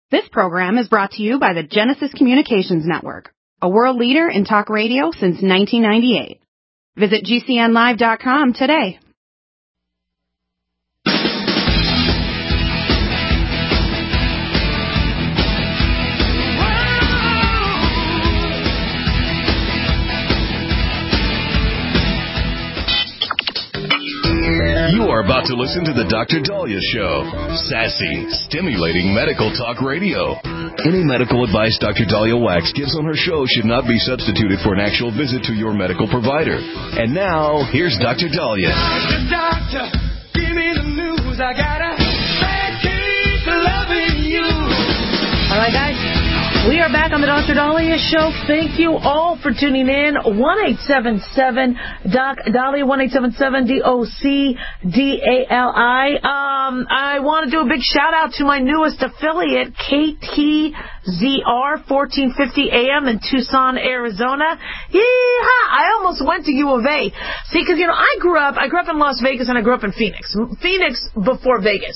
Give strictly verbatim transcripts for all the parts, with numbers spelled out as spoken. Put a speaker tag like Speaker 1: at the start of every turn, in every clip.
Speaker 1: This program is brought to you by the Genesis Communications Network, a world leader in talk radio since nineteen ninety-eight. Visit G C N live dot com today.
Speaker 2: You are about to listen to the Doctor Dahlia Show. Sassy, stimulating medical talk radio. Any medical advice Doctor Dahlia Wax gives on her show should not be substituted for an actual visit to your medical provider. And now, here's Doctor Dahlia.
Speaker 3: Doctor, doctor, give me the news. I got a bad case of loving you.
Speaker 4: All right, guys. We are back on the Doctor Dahlia Show. Thank you all for tuning in. one eight seven seven Doc Dahlia, one eight seven seven D O C D A L I. Um, I want to do a big shout out to my newest affiliate, K T Z R, fourteen fifty A M in Tucson, Arizona. Yeehaw! I almost went to U of A. See, because, you know, I grew up, I grew up in Las Vegas and I grew up in Phoenix. Phoenix before Vegas.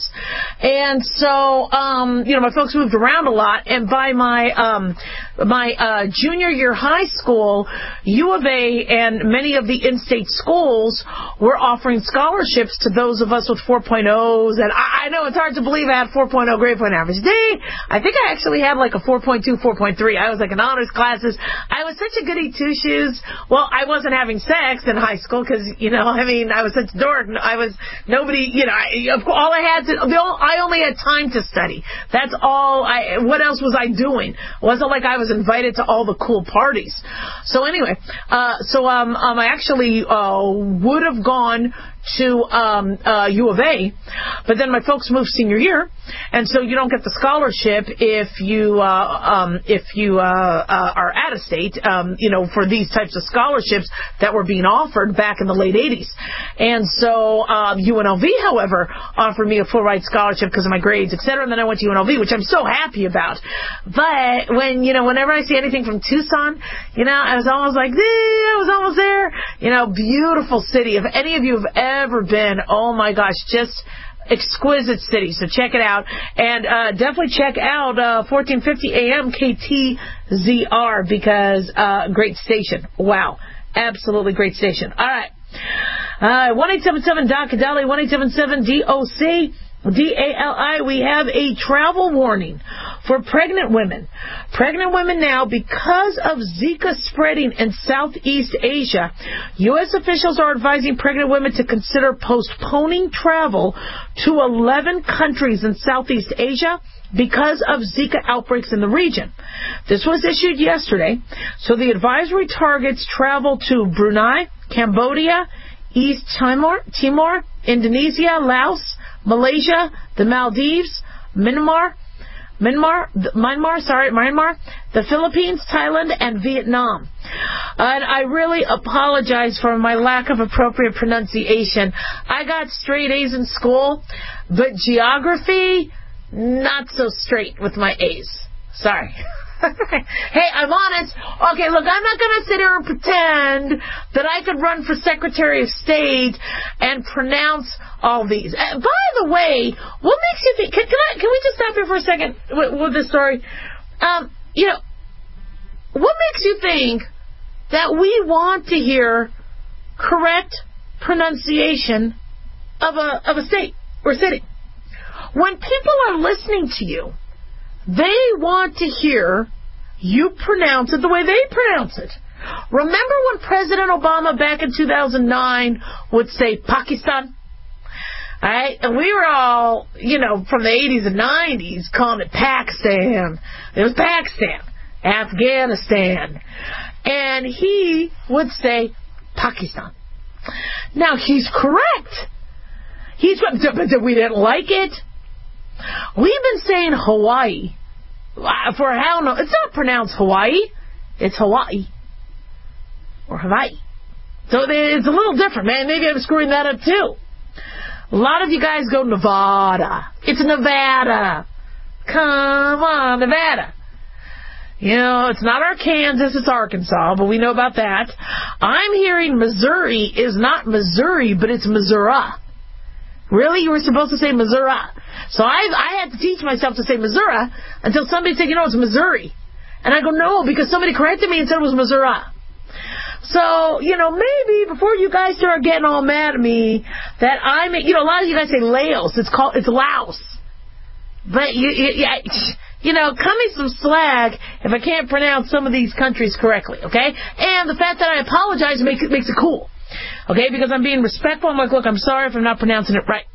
Speaker 4: And so, um, you know, my folks moved around a lot, and by my Um, my uh, junior year high school, U of A and many of the in-state schools were offering scholarships to those of us with four point ohs. And I, I know it's hard to believe I had four point oh grade point average. Dang, I think I actually had like a four point two, four point three. I was like in honors classes. I was such a goody two-shoes. Well, I wasn't having sex in high school because, you know, I mean, I was such a dork. I was nobody, you know, I, all I had to, I only had time to study. That's all I, what else was I doing? It wasn't like I was invited to all the cool parties. So anyway, uh, so um, um, I actually uh, would have gone to um, uh, U of A, but then my folks moved senior year, and so you don't get the scholarship if you uh, um, if you uh, uh, are out of state, um, you know, for these types of scholarships that were being offered back in the late eighties. And so um, U N L V, however, offered me a full ride scholarship because of my grades, et cetera. And then I went to U N L V, which I'm so happy about. But when you know, whenever I see anything from Tucson, you know, I was almost like, eh, I was almost there. You know, beautiful city. If any of you have ever ever been, oh my gosh, just exquisite city. So check it out. And uh, definitely check out uh, fourteen fifty A M K T Z R because uh, great station. Wow. Absolutely great station. All right. Uh, one eight seven seven Doc Dahlia, one eight seven seven D O C D A L I, we have a travel warning for pregnant women. Pregnant women now, because of Zika spreading in Southeast Asia, U S officials are advising pregnant women to consider postponing travel to eleven countries in Southeast Asia because of Zika outbreaks in the region. This was issued yesterday, so the advisory targets travel to Brunei, Cambodia, East Timor, Timor, Indonesia, Laos, Malaysia, the Maldives, Myanmar, Myanmar, Myanmar, sorry, Myanmar, the Philippines, Thailand, and Vietnam. And I really apologize for my lack of appropriate pronunciation. I got straight A's in school, but geography, not so straight with my A's. Sorry. Hey, I'm honest. Okay, look, I'm not going to sit here and pretend that I could run for Secretary of State and pronounce all these. Uh, by the way, what makes you think... Can, can, I, can we just stop here for a second with, with this story? Um, you know, what makes you think that we want to hear correct pronunciation of a of a state or city? When people are listening to you, they want to hear you pronounce it the way they pronounce it. Remember when President Obama back in two thousand nine would say Pakistan? All right? And we were all, you know, from the eighties and nineties calling it Pakistan. It was Pakistan, Afghanistan. And he would say Pakistan. Now, he's correct. He's, but we didn't like it. We've been saying Hawaii for how long? It's not pronounced Hawaii. It's Hawaii. Or Hawaii. So it's a little different, man. Maybe I'm screwing that up too. A lot of you guys go Nevada. It's Nevada. Come on, Nevada. You know, it's not Arkansas, it's Arkansas, but we know about that. I'm hearing Missouri is not Missouri, but it's Missouri. Really? You were supposed to say Missouri. So I I had to teach myself to say Missouri until somebody said, you know, it's Missouri. And I go, no, because somebody corrected me and said it was Missouri. So, you know, maybe before you guys start getting all mad at me that I'm, you know, a lot of you guys say Laos. It's called, it's Laos. But, you, you, you know, cut me some slack if I can't pronounce some of these countries correctly, okay? And the fact that I apologize makes it, makes it cool, okay? Because I'm being respectful. I'm like, look, I'm sorry if I'm not pronouncing it right.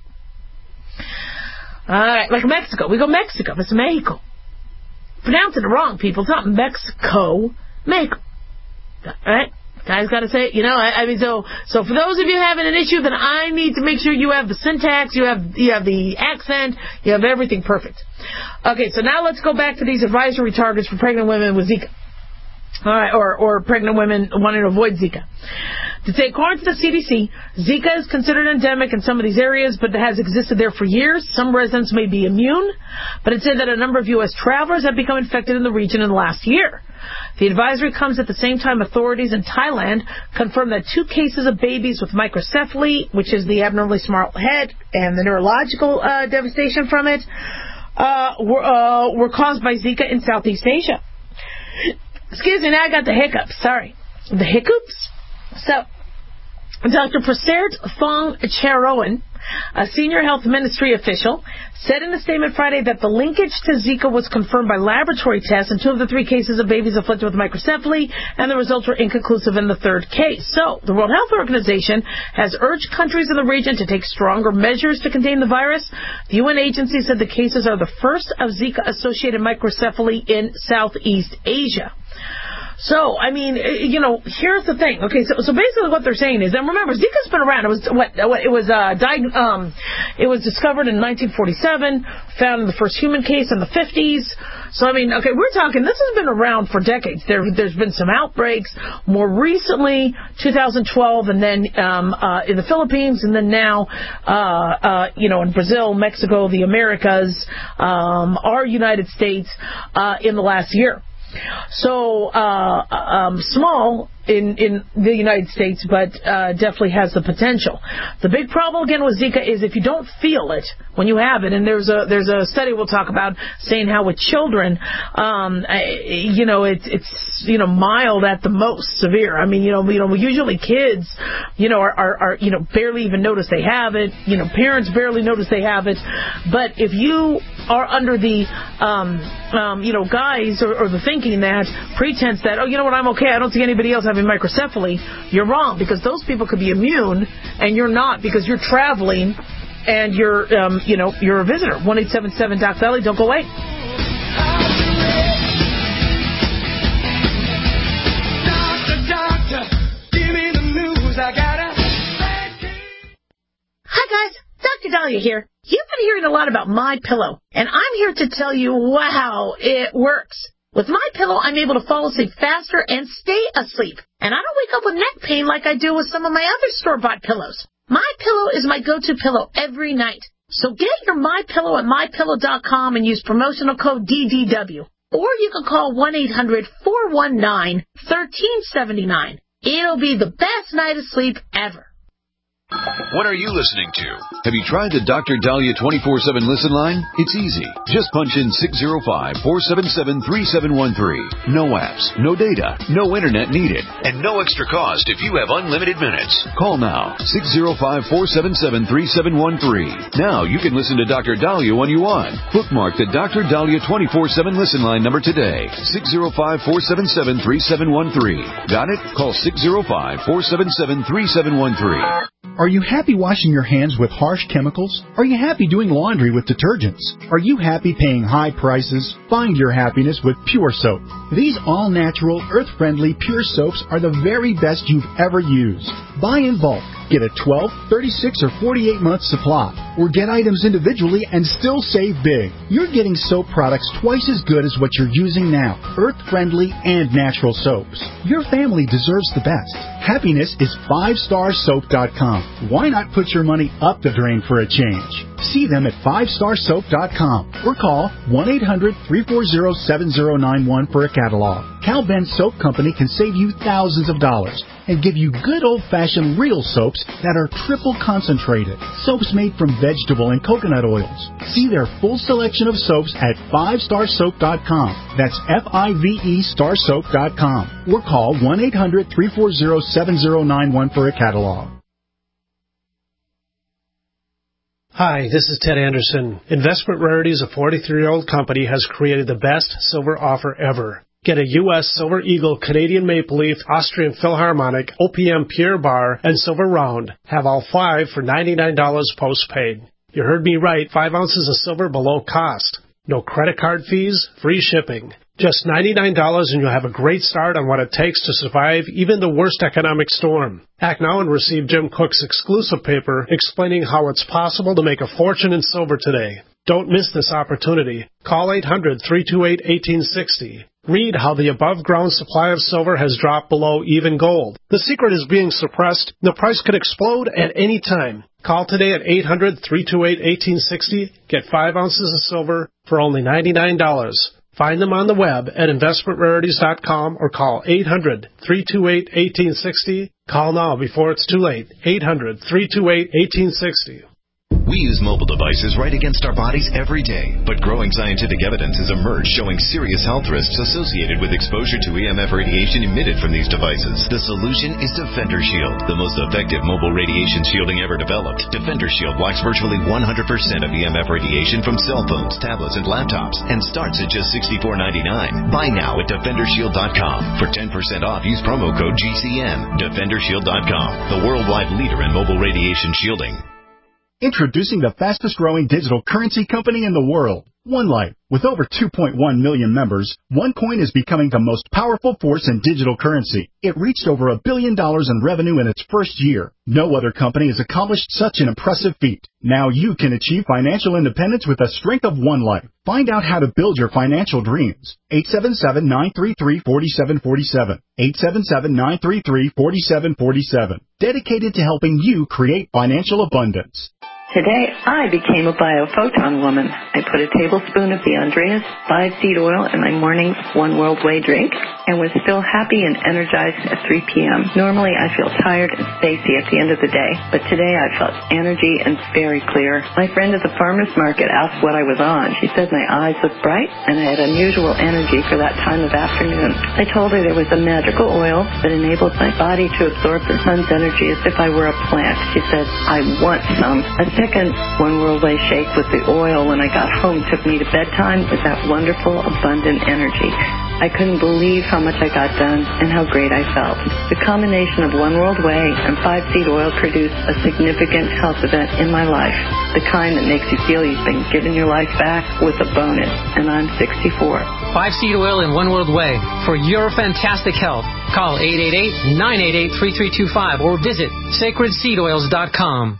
Speaker 4: All right, like Mexico. We go Mexico. It's Mexico. Pronouncing it wrong, people. It's not Mexico. Mexico. All right? Guys got to say it. You know, I, I mean, so so for those of you having an issue, then I need to make sure you have the syntax, you have you have the accent, you have everything perfect. Okay, so now let's go back to these advisory targets for pregnant women with Zika. All right, or, or pregnant women wanting to avoid Zika. To say, according to the C D C, Zika is considered endemic in some of these areas, but it has existed there for years. Some residents may be immune, but it said that a number of U S travelers have become infected in the region in the last year. The advisory comes at the same time authorities in Thailand confirmed that two cases of babies with microcephaly, which is the abnormally small head, and the neurological uh, devastation from it, uh, were, uh, were caused by Zika in Southeast Asia. Excuse me, now I got the hiccups. Sorry. The hiccups? So, Doctor Prasert Thongcharoen, a senior health ministry official, said in a statement Friday that the linkage to Zika was confirmed by laboratory tests in two of the three cases of babies afflicted with microcephaly, and the results were inconclusive in the third case. So, the World Health Organization has urged countries in the region to take stronger measures to contain the virus. The U N agency said the cases are the first of Zika-associated microcephaly in Southeast Asia. So, I mean, you know, here's the thing. Okay, so so basically what they're saying is, and remember, Zika's been around. It was what, what it was uh, diag- um, it was discovered in nineteen forty-seven, found in the first human case in the fifties. So, I mean, okay, we're talking, this has been around for decades. There, there's been some outbreaks. More recently, two thousand twelve, and then um, uh, in the Philippines, and then now, uh, uh, you know, in Brazil, Mexico, the Americas, um, our United States, uh, in the last year. So, uh, um, small in, in the United States, but uh, definitely has the potential. The big problem, again, with Zika is if you don't feel it when you have it, and there's a there's a study we'll talk about saying how with children, um, you know, it's it's you know mild at the most, severe. I mean, you know, you know, usually kids, you know, are, are, are you know barely even notice they have it. You know, parents barely notice they have it. But if you are under the um, um, you know guise or, or the thinking that pretense that, oh, you know what, I'm okay, I don't see anybody else having microcephaly, you're wrong, because those people could be immune and you're not, because you're traveling and you're um, you know you're a visitor. one eight seven seven Doc Valley, don't go away.
Speaker 3: Doctor, doctor, give me the news. I gotta.
Speaker 4: Hi guys, Doctor Dahlia here. You've been hearing a lot about MyPillow, and I'm here to tell you, wow, it works. With MyPillow, I'm able to fall asleep faster and stay asleep. And I don't wake up with neck pain like I do with some of my other store-bought pillows. MyPillow is my go-to pillow every night. So get your MyPillow at my pillow dot com and use promotional code D D W. Or you can call one eight hundred four one nine one three seven nine. It'll be the best night of sleep ever.
Speaker 2: What are you listening to? Have you tried the Doctor Dahlia twenty-four seven listen line? It's easy. Just punch in six zero five, four seven seven, three seven one three. No apps, no data, no internet needed, and no extra cost if you have unlimited minutes. Call now, six zero five, four seven seven, three seven one three. Now you can listen to Doctor Dahlia when you want. Bookmark the Doctor Dahlia twenty-four seven listen line number today, six zero five, four seven seven, three seven one three. Got it? Call six zero five, four seven seven, three seven one three.
Speaker 5: Are you happy washing your hands with harsh chemicals? Are you happy doing laundry with detergents? Are you happy paying high prices? Find your happiness with Pure Soap. These all-natural, earth-friendly Pure Soaps are the very best you've ever used. Buy in bulk. Get a twelve, thirty-six, or forty-eight month supply. Or get items individually and still save big. You're getting soap products twice as good as what you're using now. Earth-friendly and natural soaps. Your family deserves the best. Happiness is five star soap dot com. Why not put your money up the drain for a change? See them at five star soap dot com or call one eight hundred, three four zero, seven zero nine one for a catalog. Cal Ben Soap Company can save you thousands of dollars. and give you good old-fashioned real soaps that are triple concentrated. Soaps made from vegetable and coconut oils. See their full selection of soaps at five star soap dot com. That's F I V E star soap dot com. Or call one eight hundred, three four zero, seven zero nine one for a catalog.
Speaker 6: Hi, this is Ted Anderson. Investment Rarities, a forty-three-year-old company, has created the best silver offer ever. Get a U S Silver Eagle, Canadian Maple Leaf, Austrian Philharmonic, O P M Pure Bar, and Silver Round. Have all five for ninety-nine dollars postpaid. You heard me right, five ounces of silver below cost. No credit card fees, free shipping. Just ninety-nine dollars and you'll have a great start on what it takes to survive even the worst economic storm. Act now and receive Jim Cook's exclusive paper explaining how it's possible to make a fortune in silver today. Don't miss this opportunity. Call eight hundred, three two eight, one eight six zero. Read how the above-ground supply of silver has dropped below even gold. The secret is being suppressed. The price could explode at any time. Call today at eight hundred, three two eight, one eight six zero. Get five ounces of silver for only ninety-nine dollars. Find them on the web at investment rarities dot com or call eight hundred, three two eight, one eight six zero. Call now before it's too late. eight hundred, three two eight, one eight six zero.
Speaker 2: We use mobile devices right against our bodies every day, but growing scientific evidence has emerged showing serious health risks associated with exposure to E M F radiation emitted from these devices. The solution is Defender Shield, the most effective mobile radiation shielding ever developed. Defender Shield blocks virtually one hundred percent of E M F radiation from cell phones, tablets, and laptops, and starts at just sixty-four ninety-nine. Buy now at defender shield dot com. For ten percent off, use promo code G C N. defender shield dot com, the worldwide leader in mobile radiation shielding.
Speaker 5: Introducing the fastest-growing digital currency company in the world, OneLife. With over two point one million members, OneCoin is becoming the most powerful force in digital currency. It reached over a billion dollars in revenue in its first year. No other company has accomplished such an impressive feat. Now you can achieve financial independence with the strength of OneLife. Find out how to build your financial dreams. eight seven seven, nine three three, four seven four seven. eight seven seven, nine three three, four seven four seven. Dedicated to helping you create financial abundance.
Speaker 7: Today, I became a biophoton woman. I put a tablespoon of the Andreas five-seed oil in my morning One World Way drink and was still happy and energized at three p.m. Normally, I feel tired and spacey at the end of the day, but today I felt energy and very clear. My friend at the farmer's market asked what I was on. She said my eyes looked bright and I had unusual energy for that time of afternoon. I told her there was a magical oil that enabled my body to absorb the sun's energy as if I were a plant. She said, I want some. A second One World Way shake with the oil when I got home took me to bedtime with that wonderful, abundant energy. I couldn't believe how much I got done and how great I felt. The combination of One World Way and five-seed oil produced a significant health event in my life, the kind that makes you feel you've been given your life back with a bonus, and I'm sixty-four.
Speaker 8: Five-seed oil in One World Way for your fantastic health. Call eight eight eight, nine eight eight, three three two five or visit sacred seed oils dot com.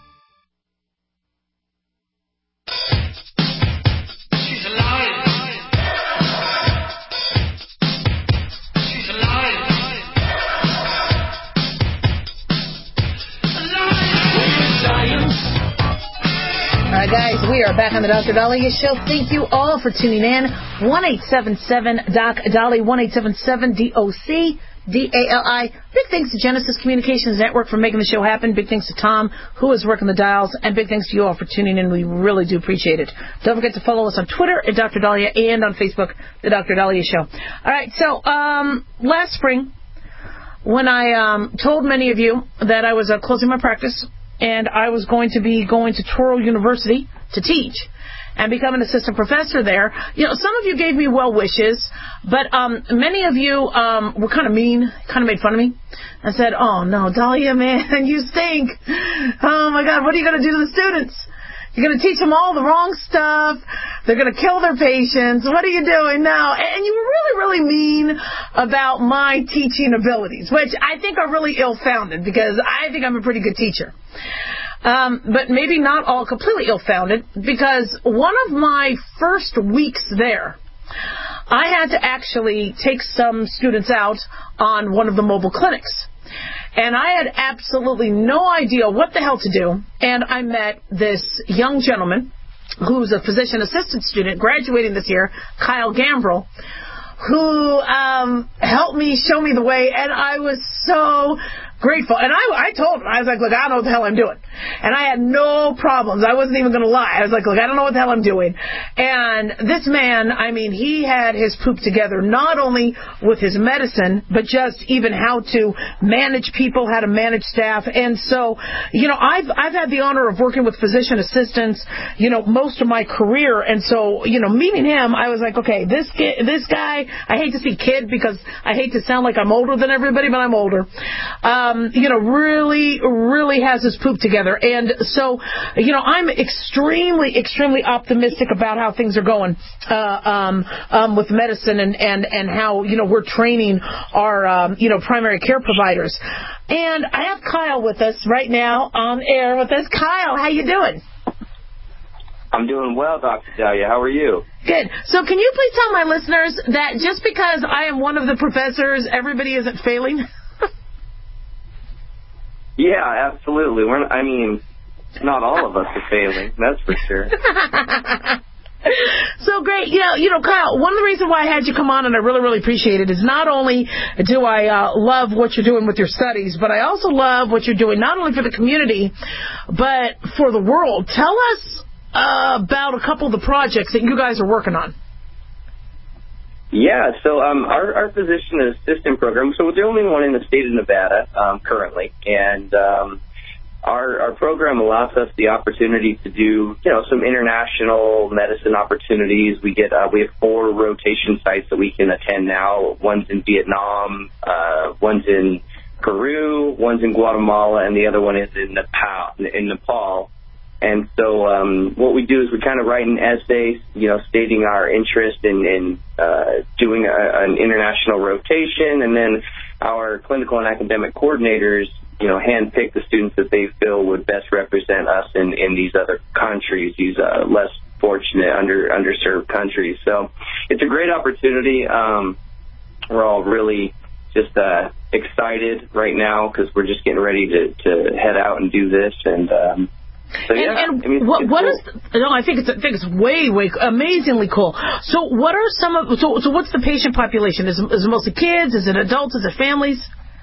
Speaker 4: Guys, we are back on the Doctor Dahlia Show. Thank you all for tuning in. one eight seven seven D O C Dahlia, one eight seven seven D O C D A L I. Big thanks to Genesis Communications Network for making the show happen. Big thanks to Tom, who is working the dials. And big thanks to you all for tuning in. We really do appreciate it. Don't forget to follow us on Twitter at Doctor Dahlia and on Facebook, The Doctor Dahlia Show. All right, so um, last spring, when I um, told many of you that I was uh, closing my practice, and I was going to be going to Touro University to teach and become an assistant professor there. You know, some of you gave me well wishes, but um, many of you um, were kind of mean, kind of made fun of me, and said, oh, no, Dahlia, man, you stink. Oh, my God, what are you going to do to the students? You're going to teach them all the wrong stuff. They're going to kill their patients. What are you doing now? And you were really, really mean about my teaching abilities, which I think are really ill-founded because I think I'm a pretty good teacher. Um, but maybe not all completely ill-founded, because one of my first weeks there, I had to actually take some students out on one of the mobile clinics. And I had absolutely no idea what the hell to do. And I met this young gentleman who's a physician assistant student graduating this year, Kyle Gambrell, who um, helped me, show me the way. And I was so grateful. And I, I told him, I was like, look, I don't know what the hell I'm doing. And I had no problems. I wasn't even going to lie. I was like, look, I don't know what the hell I'm doing. And this man, I mean, he had his poop together, not only with his medicine, but just even how to manage people, how to manage staff. And so, you know, I've, I've had the honor of working with physician assistants, you know, most of my career. And so, you know, meeting him, I was like, okay, this kid, this guy, I hate to see kid because I hate to sound like I'm older than everybody, but I'm older. Um, you know, really, really has his poop together. And so, you know, I'm extremely, extremely optimistic about how things are going uh, um, um, with medicine and, and, and how, you know, we're training our, um, you know, primary care providers. And I have Kyle with us right now on air with us. Kyle, how you doing?
Speaker 9: I'm doing well, Doctor Dahlia. How are you?
Speaker 4: Good. So can you please tell my listeners that just because I am one of the professors, everybody isn't failing?
Speaker 9: Yeah, absolutely. We're, I mean, not all of us are failing, that's for sure.
Speaker 4: So great. You know, you know, Kyle, one of the reasons why I had you come on, and I really, really appreciate it, is not only do I uh, love what you're doing with your studies, but I also love what you're doing not only for the community, but for the world. Tell us uh, about a couple of the projects that you guys are working on.
Speaker 9: Yeah, so um, our, our physician assistant program, so we're the only one in the state of Nevada um, currently, and um, our, our program allows us the opportunity to do, you know, some international medicine opportunities. We get uh, we have four rotation sites that we can attend now. One's in Vietnam, uh, one's in Peru, one's in Guatemala, and the other one is in Nepal. In Nepal. And so um, what we do is we kind of write an essay, you know, stating our interest in, in uh, doing a, an international rotation, and then our clinical and academic coordinators, you know, handpick the students that they feel would best represent us in, in these other countries, these uh, less fortunate, under underserved countries. So it's a great opportunity. Um, we're all really just uh, excited right now because we're just getting ready to, to head out and do this, and um, So, yeah,
Speaker 4: and, and
Speaker 9: I mean,
Speaker 4: what, what
Speaker 9: cool.
Speaker 4: is? No, I think it's. I think it's way, way amazingly cool. So, what are some of? So, so what's the patient population? Is, is it mostly kids? Is it adults? Is it families?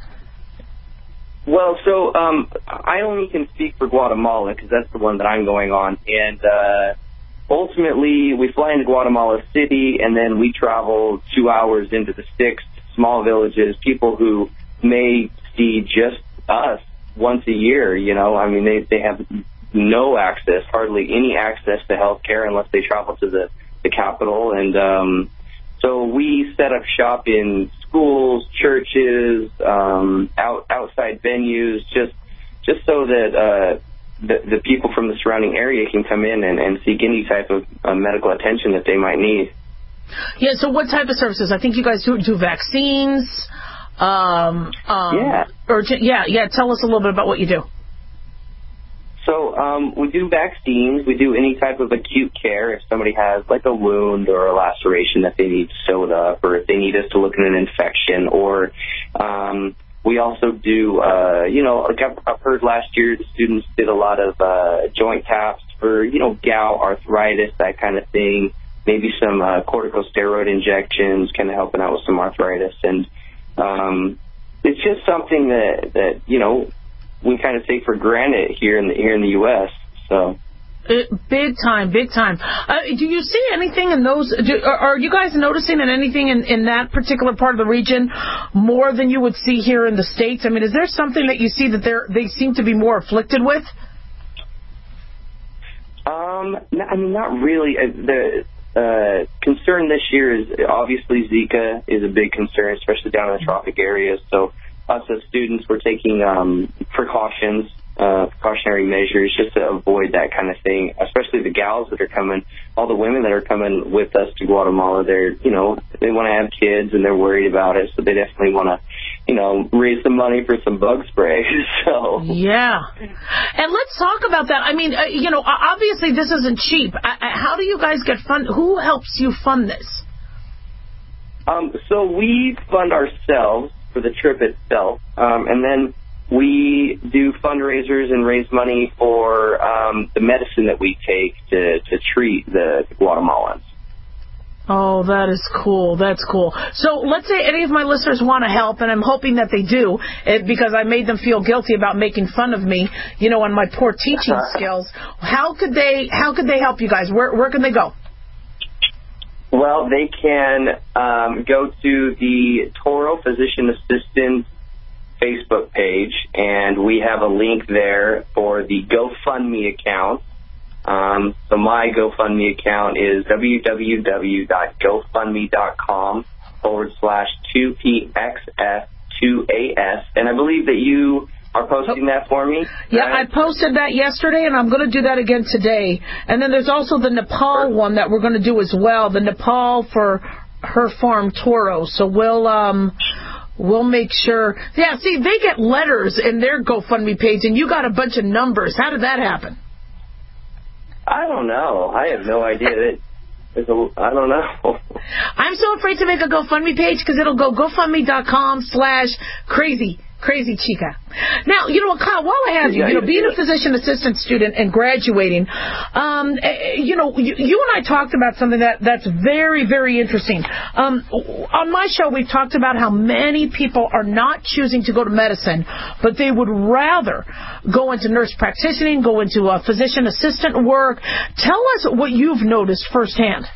Speaker 9: Well, so um, I only can speak for Guatemala because that's the one that I'm going on, and uh, ultimately we fly into Guatemala City, and then we travel two hours into the six small villages. People who may see just us once a year. You know, I mean, they they have no access, hardly any access to health care unless they travel to the, the capital. And um, so we set up shop in schools, churches, um, out, outside venues, just just so that uh, the, the people from the surrounding area can come in and, and seek any type of uh, medical attention that they might need.
Speaker 4: Yeah, so what type of services? I think you guys do, do vaccines. Um, um,
Speaker 9: yeah.
Speaker 4: Or, yeah, yeah, tell us a little bit about what you do.
Speaker 9: So um, we do vaccines. We do any type of acute care. If somebody has like a wound or a laceration that they need sewed up, or if they need us to look at an infection, or um, we also do, uh, you know, like I've, I've heard last year the students did a lot of uh, joint taps for, you know, gout, arthritis, that kind of thing. Maybe some uh, corticosteroid injections, kind of helping out with some arthritis. And um, it's just something that, that, you know, we kind of take for granted here in the here in the U S So,
Speaker 4: it, big time, big time. Uh, do you see anything in those? Do, are, are you guys noticing in anything in, in that particular part of the region more than you would see here in the States? I mean, is there something that you see that they they seem to be more afflicted with?
Speaker 9: Um, I mean, not really. The uh, concern this year is obviously Zika is a big concern, especially down in the tropic areas. So, us as students, we're taking um, precautions, uh, precautionary measures just to avoid that kind of thing, especially the gals that are coming, all the women that are coming with us to Guatemala. They're, you know, they want to have kids and they're worried about it, so they definitely want to, you know, raise some money for some bug spray. So
Speaker 4: yeah. And let's talk about that. I mean, uh, you know, obviously this isn't cheap. I, I, how do you guys get fund? Who helps you fund this?
Speaker 9: Um, so we fund ourselves for the trip itself, um, and then we do fundraisers and raise money for um, the medicine that we take to, to treat the Guatemalans.
Speaker 4: Oh, that is cool. That's cool. So let's say any of my listeners want to help, and I'm hoping that they do, it, because I made them feel guilty about making fun of me, you know, on my poor teaching skills. How could they? How could they help you guys? Where Where can they go?
Speaker 9: Well, they can um, go to the Toro Physician Assistant Facebook page, and we have a link there for the GoFundMe account. Um, so my GoFundMe account is www.gofundme.com forward slash 2pxf2as, and I believe that you are posting that for me.
Speaker 4: Yeah,
Speaker 9: right?
Speaker 4: I posted that yesterday, and I'm going to do that again today. And then there's also the Nepal one that we're going to do as well, the Nepal for Her Farm Toro. So we'll um, we'll make sure. Yeah, see, they get letters in their GoFundMe page, and you got a bunch of numbers. How did that happen?
Speaker 9: I don't know. I have no idea. It, it's a, I don't know.
Speaker 4: I'm so afraid to make a GoFundMe page because it'll go GoFundMe.com slash crazy. Crazy chica. Now, you know what, Kyle, while I have you, you know, being a physician assistant student and graduating, um, you know, you, you and I talked about something that, that's very, very interesting. Um, on my show, we've talked about how many people are not choosing to go to medicine, but they would rather go into nurse practitioning, go into uh, physician assistant work. Tell us what you've noticed firsthand.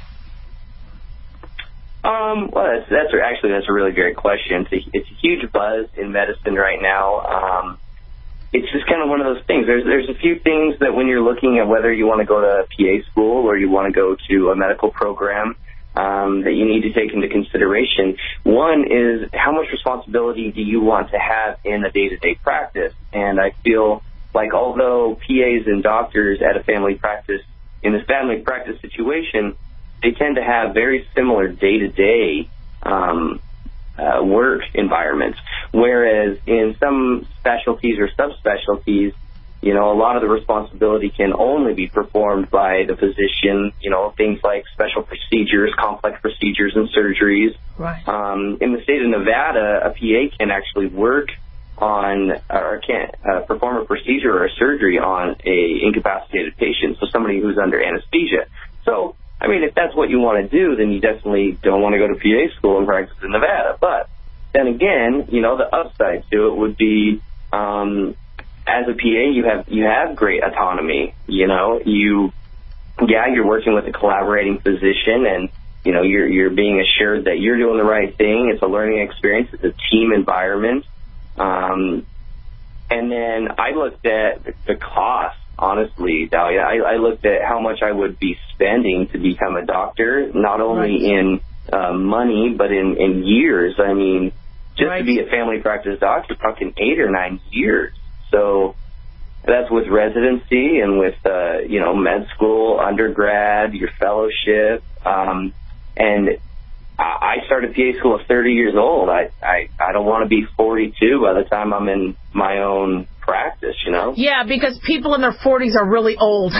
Speaker 9: Um, well, that's, that's actually that's a really great question. It's a, it's a huge buzz in medicine right now. Um, it's just kind of one of those things. There's there's a few things that when you're looking at whether you want to go to P A school or you want to go to a medical program um, that you need to take into consideration. One is how much responsibility do you want to have in a day-to-day practice? And I feel like although P As and doctors at a family practice, in this family practice situation, they tend to have very similar day-to-day um, uh, work environments, whereas in some specialties or subspecialties, you know, a lot of the responsibility can only be performed by the physician, you know, things like special procedures, complex procedures and surgeries.
Speaker 4: Right.
Speaker 9: Um, in the state of Nevada, a P A can actually work on or can uh, perform a procedure or a surgery on a incapacitated patient, so somebody who's under anesthesia. So, I mean, if that's what you want to do, then you definitely don't want to go to P A school and practice in Nevada. But then again, you know, the upside to it would be, um, as a P A, you have you have great autonomy. You know, you, yeah, you're working with a collaborating physician, and you know, you're you're being assured that you're doing the right thing. It's a learning experience. It's a team environment. Um, and then I looked at the cost. Honestly, Dahlia, I, I looked at how much I would be spending to become a doctor, not only right. in uh, money, but in, in years. I mean, just right. to be a family practice doctor, talking eight or nine years. So that's with residency and with, uh, you know, med school, undergrad, your fellowship. Um, and I started P A school at thirty years old. I, I, I don't want to be forty-two by the time I'm in my own practice, you know?
Speaker 4: Yeah, because people in their forties are really old.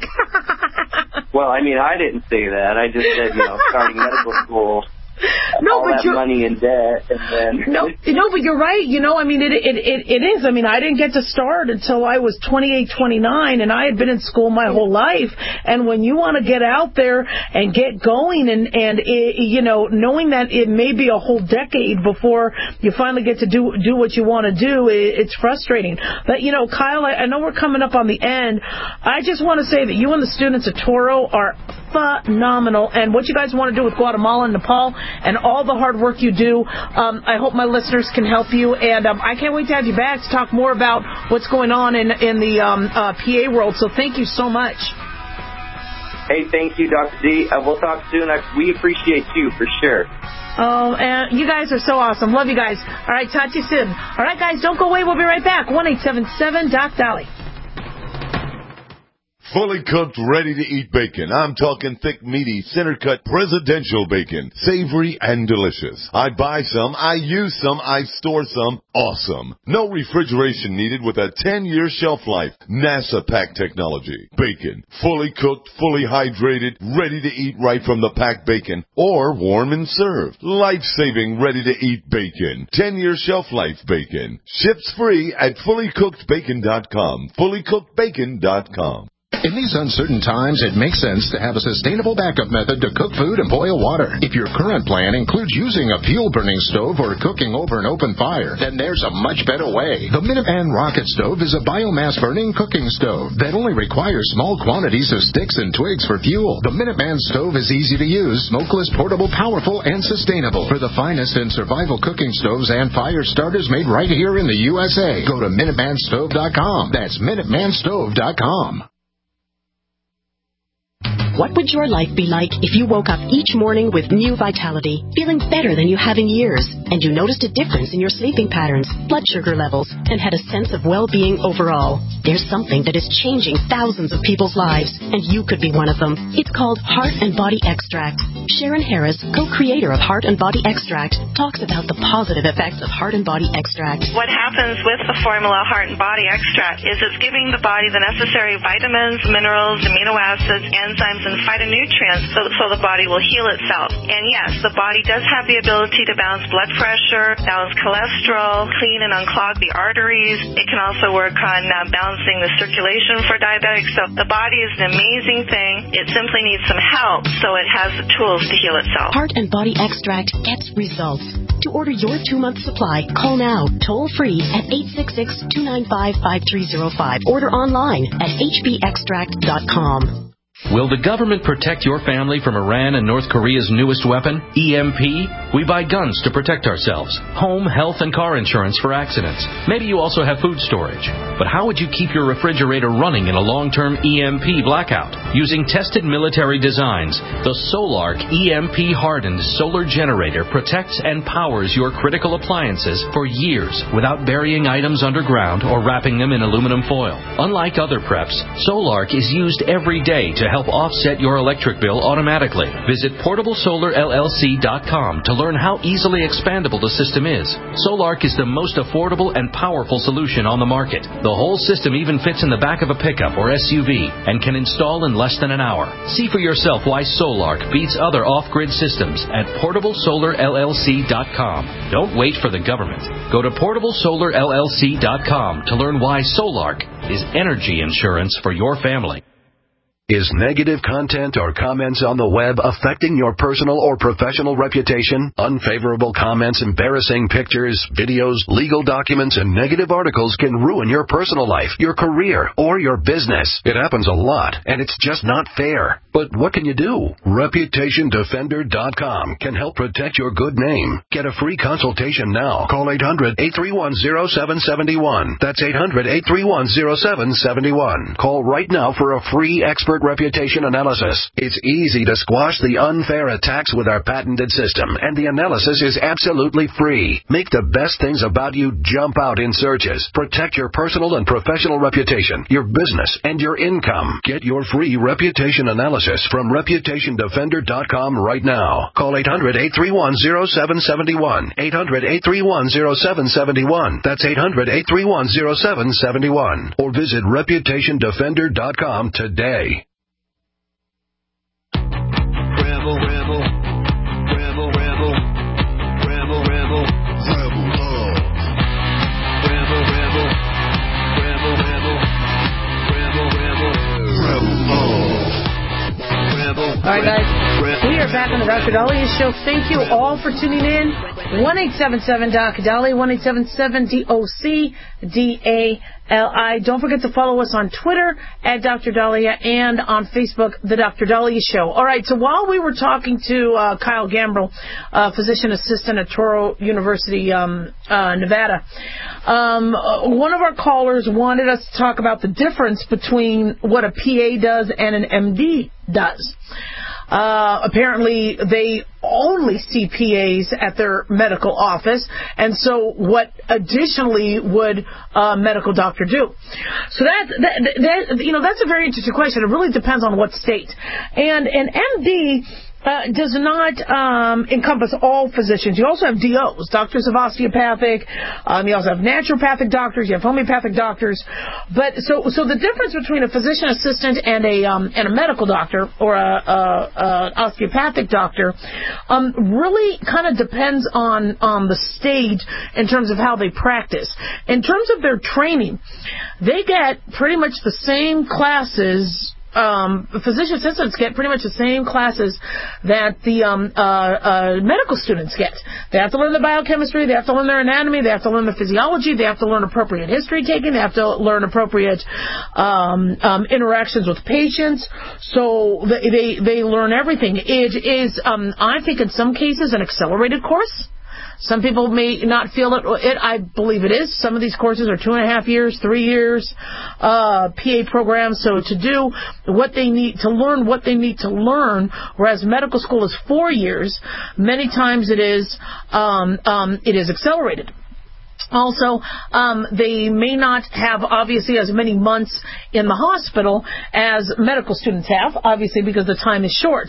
Speaker 9: Well, I mean, I didn't say that. I just said, you know, starting medical school,
Speaker 4: no,
Speaker 9: all
Speaker 4: but
Speaker 9: that money in debt, and then...
Speaker 4: No, no, but you're right. You know, I mean, it, it, it, it is. I mean, I didn't get to start until I was twenty-eight, twenty-nine, and I had been in school my whole life. And when you want to get out there and get going and, and it, you know, knowing that it may be a whole decade before you finally get to do do what you want to do, it, it's frustrating. But, you know, Kyle, I, I know we're coming up on the end. I just want to say that you and the students at Toro are phenomenal. And what you guys want to do with Guatemala and Nepal and all the hard work you do, um, I hope my listeners can help you. And um, I can't wait to have you back to talk more about what's going on in, in the um, uh, P A world. So thank you so much.
Speaker 9: Hey, thank you, Doctor D. Uh, we'll talk soon. I, we appreciate you for sure.
Speaker 4: Oh, and you guys are so awesome. Love you guys. All right, talk to you soon. All right, guys, don't go away. We'll be right back. one eight seven seven Doc Dolly.
Speaker 10: Fully cooked, ready-to-eat bacon. I'm talking thick, meaty, center-cut presidential bacon. Savory and delicious. I buy some, I use some, I store some. Awesome. No refrigeration needed with a ten-year shelf life. NASA pack technology. Bacon. Fully cooked, fully hydrated, ready to eat right from the packed bacon. Or warm and served. Life-saving, ready-to-eat bacon. ten-year shelf life bacon. Ships free at fully cooked bacon dot com. fully cooked bacon dot com.
Speaker 11: In these uncertain times, it makes sense to have a sustainable backup method to cook food and boil water. If your current plan includes using a fuel-burning stove or cooking over an open fire, then there's a much better way. The Minuteman Rocket Stove is a biomass-burning cooking stove that only requires small quantities of sticks and twigs for fuel. The Minuteman Stove is easy to use, smokeless, portable, powerful, and sustainable. For the finest in survival cooking stoves and fire starters made right here in the U S A, go to Minuteman Stove dot com. That's Minuteman Stove dot com.
Speaker 12: What would your life be like if you woke up each morning with new vitality, feeling better than you have in years, and you noticed a difference in your sleeping patterns, blood sugar levels, and had a sense of well-being overall? There's something that is changing thousands of people's lives, and you could be one of them. It's called Heart and Body Extract. Sharon Harris, co-creator of Heart and Body Extract, talks about the positive effects of Heart and Body Extract.
Speaker 13: What happens with the formula Heart and Body Extract is it's giving the body the necessary vitamins, minerals, amino acids, enzymes, and phytonutrients so, so the body will heal itself. And yes, the body does have the ability to balance blood pressure, balance cholesterol, clean and unclog the arteries. It can also work on uh, balancing the circulation for diabetics. So the body is an amazing thing. It simply needs some help so it has the tools to heal itself.
Speaker 12: Heart and Body Extract gets results. To order your two-month supply, call now, toll-free at eight six six, two nine five, five three zero five. Order online at h b extract dot com.
Speaker 14: Will the government protect your family from Iran and North Korea's newest weapon, E M P? We buy guns to protect ourselves, home, health, and car insurance for accidents. Maybe you also have food storage. But how would you keep your refrigerator running in a long-term E M P blackout? Using tested military designs, the Solark E M P-hardened solar generator protects and powers your critical appliances for years without burying items underground or wrapping them in aluminum foil. Unlike other preps, Solark is used every day to help offset your electric bill automatically. Visit portable solar L L C dot com to learn how easily expandable the system is. Solark is the most affordable and powerful solution on the market. The whole system even fits in the back of a pickup or S U V and can install in less than an hour. See for yourself why Solark beats other off-grid systems at portable solar L L C dot com. Don't wait for the government. Go to portable solar L L C dot com to learn why Solark is energy insurance for your family.
Speaker 15: Is negative content or comments on the web affecting your personal or professional reputation? Unfavorable comments, embarrassing pictures, videos, legal documents, and negative articles can ruin your personal life, your career, or your business. It happens a lot, and it's just not fair. But what can you do? Reputation Defender dot com can help protect your good name. Get a free consultation now. Call eight hundred, eight three one, zero seven seven one. That's eight hundred, eight three one, zero seven seven one. Call right now for a free expert reputation analysis. It's easy to squash the unfair attacks with our patented system, and the analysis is absolutely free. Make the best things about you jump out in searches. Protect your personal and professional reputation, your business, and your income. Get your free reputation analysis from Reputation Defender dot com right now. Call eight hundred, eight three one, zero seven seven one. eight hundred, eight three one, zero seven seven one. That's eight hundred, eight three one, zero seven seven one. Or visit Reputation Defender dot com today.
Speaker 3: Rebel, rebel, rebel, rebel, rebel, rebel, rebel love. Rebel, rebel, rebel, rebel, rebel, rebel, rebel love. Rebel.
Speaker 4: All right, guys. We are back on the Doctor Daliah Show. Thank you all for tuning in. one eight seven seven D O C Daliah, one eight seven seven D O C D A L I. Don't forget to follow us on Twitter at Doctor Daliah and on Facebook, The Doctor Daliah Show. All right, so while we were talking to uh, Kyle Gambrill, uh, physician assistant at Touro University, um, uh, Nevada, um, one of our callers wanted us to talk about the difference between what a P A does and an M D does. Uh, apparently, they only see P As at their medical office, and so what additionally would a medical doctor do? So that, that, that you know, that's a very interesting question. It really depends on what state. And an M D Uh, does not um, encompass all physicians. You also have D Os, doctors of osteopathic. Um, you also have naturopathic doctors. You have homeopathic doctors. But so, so the difference between a physician assistant and a um, and a medical doctor or a, a, a osteopathic doctor um, really kind of depends on on the stage in terms of how they practice. In terms of their training, they get pretty much the same classes. Um, physician assistants get pretty much the same classes that the um, uh, uh, medical students get. They have to learn the biochemistry, they have to learn their anatomy, they have to learn the physiology, they have to learn appropriate history taking, they have to learn appropriate um, um, interactions with patients. So they, they they learn everything. It is, um, I think, in some cases, an accelerated course. Some people may not feel it. it. I believe it is. Some of these courses are two and a half years, three years, uh, P A programs. So to do what they need, to learn what they need to learn, whereas medical school is four years, many times it is, um, um, it is accelerated. Also, um, they may not have, obviously, as many months in the hospital as medical students have, obviously, because the time is short.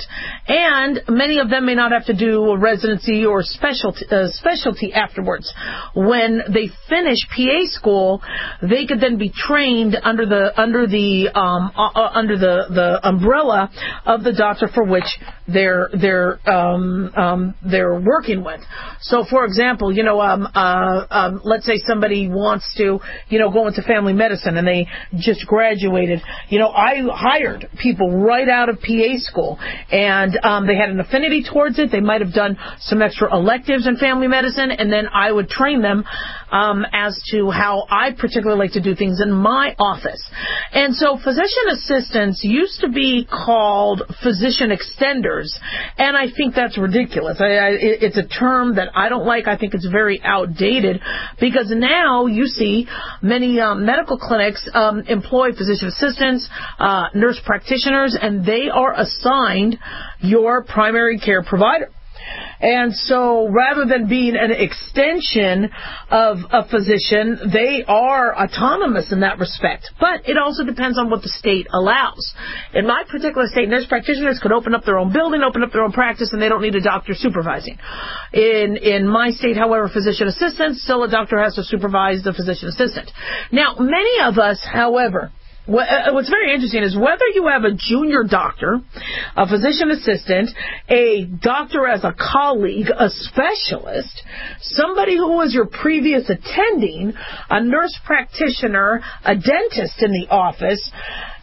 Speaker 4: And many of them may not have to do a residency or specialty, uh, specialty afterwards. When they finish P A school, they could then be trained under the under the um, uh, under the, the umbrella of the doctor for which they're they're um, um, they're working with. So, for example, you know, um, uh, um, let's say somebody wants to, you know, go into family medicine and they just graduated. You know, I hired people right out of P A school, and um, they had an affinity towards it. They might have done some extra electives in family medicine, and then I would train them um, as to how I particularly like to do things in my office. And so physician assistants used to be called physician extenders, and I think that's ridiculous. I, I, it's a term that I don't like. I think it's very outdated, because now you see many um, medical clinics um, employ physician assistants, uh, nurse practitioners, and they are assigned your primary care provider. And so rather than being an extension of a physician, they are autonomous in that respect. But it also depends on what the state allows. In my particular state, nurse practitioners could open up their own building, open up their own practice, and they don't need a doctor supervising. In in my state, however, physician assistants, still a doctor has to supervise the physician assistant. Now, many of us, however, what's very interesting is whether you have a junior doctor, a physician assistant, a doctor as a colleague, a specialist, somebody who was your previous attending, a nurse practitioner, a dentist in the office,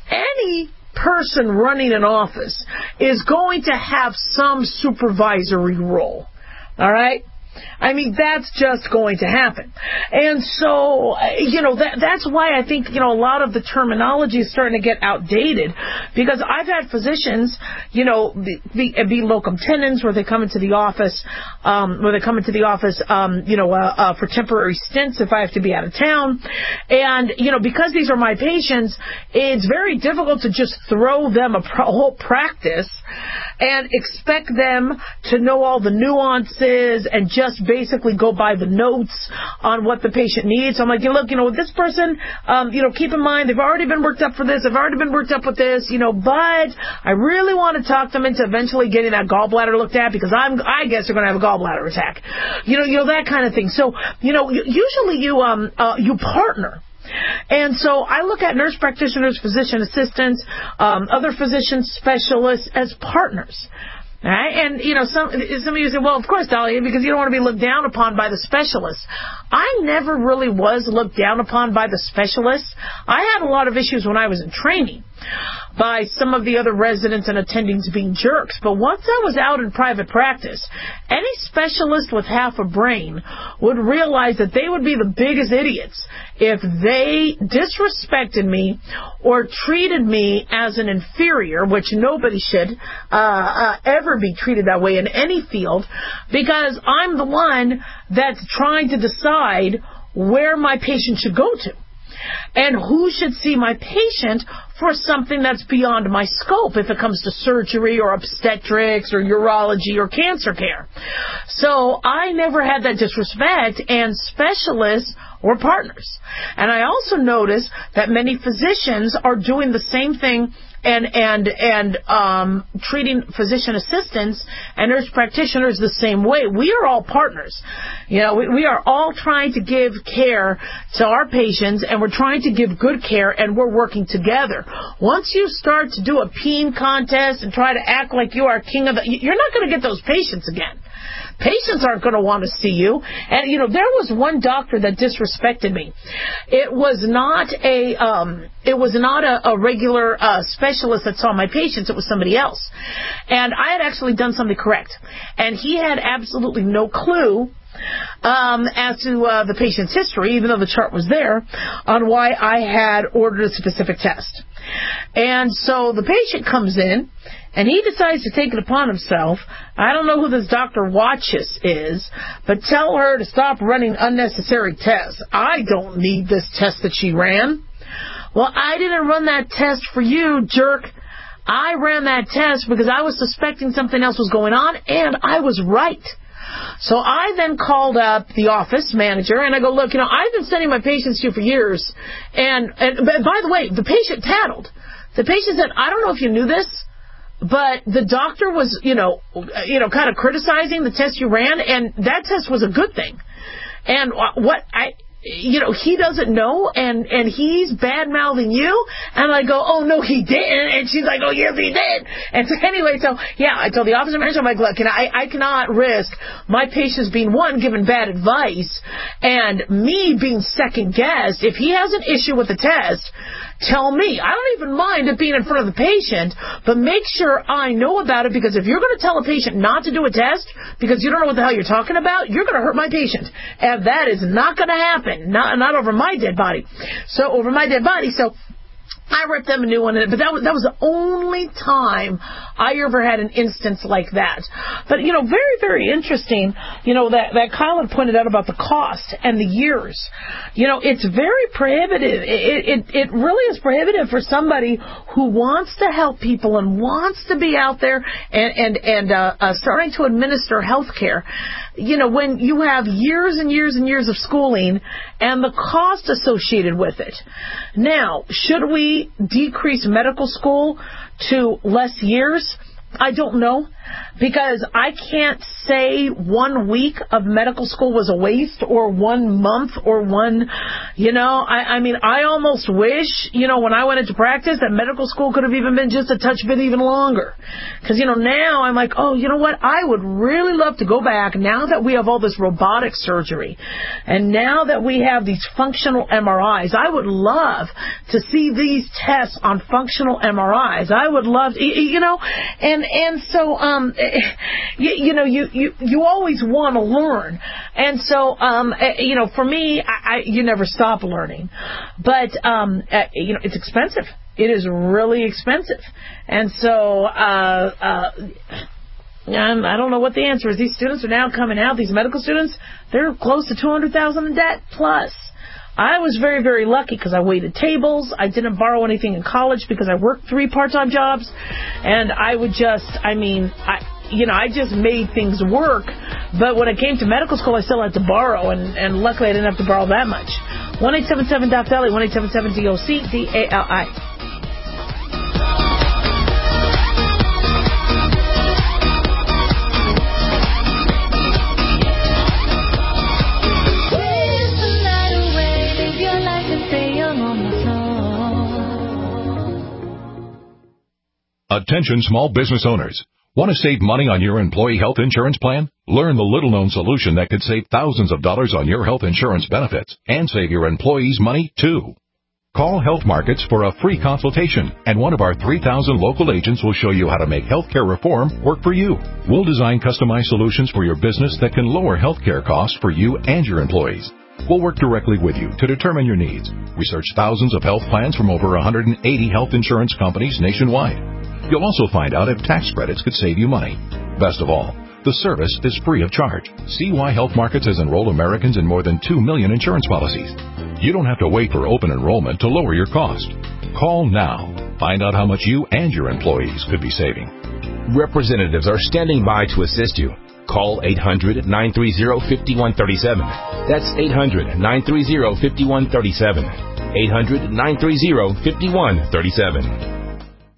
Speaker 4: any person running an office is going to have some supervisory role. All right? I mean, that's just going to happen. And so, you know, that, that's why I think, you know, a lot of the terminology is starting to get outdated, because I've had physicians, you know, be, be, be locum tenens, where they come into the office, um, where they come into the office, um, you know, uh, uh, for temporary stints if I have to be out of town. And, you know, because these are my patients, it's very difficult to just throw them a pro- whole practice and expect them to know all the nuances and just basically go by the notes on what the patient needs. So I'm like, you look, you know, this person, um, you know, keep in mind, they've already been worked up for this, they've already been worked up with this, you know, but I really want to talk them into eventually getting that gallbladder looked at, because I'm, I guess they're going to have a gallbladder attack. You know, you know, that kind of thing. So, you know, usually you, um, uh, you partner. And so I look at nurse practitioners, physician assistants, um, other physician specialists as partners. All right? And, you know, some, some of you say, well, of course, Dahlia, because you don't want to be looked down upon by the specialists. I never really was looked down upon by the specialists. I had a lot of issues when I was in training by some of the other residents and attendings being jerks. But once I was out in private practice, any specialist with half a brain would realize that they would be the biggest idiots if they disrespected me or treated me as an inferior, which nobody should uh, uh, ever be treated that way in any field, because I'm the one that's trying to decide where my patient should go to and who should see my patient for something that's beyond my scope if it comes to surgery or obstetrics or urology or cancer care. So I never had that disrespect, and specialists were partners. And I also noticed that many physicians are doing the same thing and and and um, treating physician assistants and nurse practitioners the same way. We are all partners. You know, we, we are all trying to give care to our patients, and we're trying to give good care, and we're working together. Once you start to do a peeing contest and try to act like you are king of the, you're not going to get those patients again. Patients aren't going to want to see you. And, you know, there was one doctor that disrespected me. It was not a, um, it was not a, a regular uh, specialist that saw my patients. It was somebody else. And I had actually done something correct. And he had absolutely no clue um, as to uh, the patient's history, even though the chart was there, on why I had ordered a specific test. And so the patient comes in, and he decides to take it upon himself. I don't know who this Doctor Watches is, but tell her to stop running unnecessary tests. I don't need this test that she ran. Well, I didn't run that test for you, jerk. I ran that test because I was suspecting something else was going on, and I was right. So I then called up the office manager, and I go, look, you know, I've been sending my patients to you for years. And, and by the way, the patient tattled. The patient said, I don't know if you knew this, but the doctor was, you know, you know, kind of criticizing the test you ran, and that test was a good thing. And what I... you know, he doesn't know, and, and he's bad-mouthing you, and I go, oh, no, he didn't, and she's like, oh, yes, he did, and so anyway, so, yeah, I told the office manager, I'm like, look, and I, I cannot risk my patients being, one, given bad advice, and me being second-guessed. If he has an issue with the test, tell me. I don't even mind it being in front of the patient, but make sure I know about it, because if you're going to tell a patient not to do a test because you don't know what the hell you're talking about, you're going to hurt my patient, and that is not going to happen. Not not over my dead body. So over my dead body. So I ripped them a new one, but that was that was the only time I ever had an instance like that. But, you know, very, very interesting, you know, that, that Kyle had pointed out about the cost and the years. You know, it's very prohibitive. It, it, it really is prohibitive for somebody who wants to help people and wants to be out there and, and, and uh, uh, starting to administer health care. You know, when you have years and years and years of schooling and the cost associated with it. Now, should we decrease medical school to less years? I don't know, because I can't say one week of medical school was a waste, or one month, or one, you know, I, I mean, I almost wish, you know, when I went into practice, that medical school could have even been just a touch bit even longer. Because, you know, now I'm like, oh, you know what, I would really love to go back, now that we have all this robotic surgery, and now that we have these functional M R Is, I would love to see these tests on functional M R Is. I would love to, you know, and, and so, um, you, you know, you, you, you always want to learn. And so, um, you know, for me, I, I, you never stop learning. But, um, uh, you know, it's expensive. It is really expensive. And so, uh, uh, um, I don't know what the answer is. These students are now coming out, these medical students, they're close to two hundred thousand dollars in debt plus. I was very, very lucky because I waited tables. I didn't borrow anything in college because I worked three part-time jobs. And I would just, I mean, I, you know, I just made things work. But when it came to medical school, I still had to borrow. And, and luckily, I didn't have to borrow that much. one eight seven seven D O C, one eight seven seven D O C, D A L I.
Speaker 16: Attention small business owners. Want to save money on your employee health insurance plan? Learn the little-known solution that could save thousands of dollars on your health insurance benefits and save your employees money, too. Call Health Markets for a free consultation, and one of our three thousand local agents will show you how to make healthcare reform work for you. We'll design customized solutions for your business that can lower healthcare costs for you and your employees. We'll work directly with you to determine your needs. Research thousands of health plans from over one hundred eighty health insurance companies nationwide. You'll also find out if tax credits could save you money. Best of all, the service is free of charge. See why Health Markets has enrolled Americans in more than two million insurance policies. You don't have to wait for open enrollment to lower your cost. Call now. Find out how much you and your employees could be saving.
Speaker 17: Representatives are standing by to assist you. Call eight hundred, nine three zero, five one three seven. That's eight hundred, nine three zero, five one three seven. eight hundred, nine three zero, five one three seven.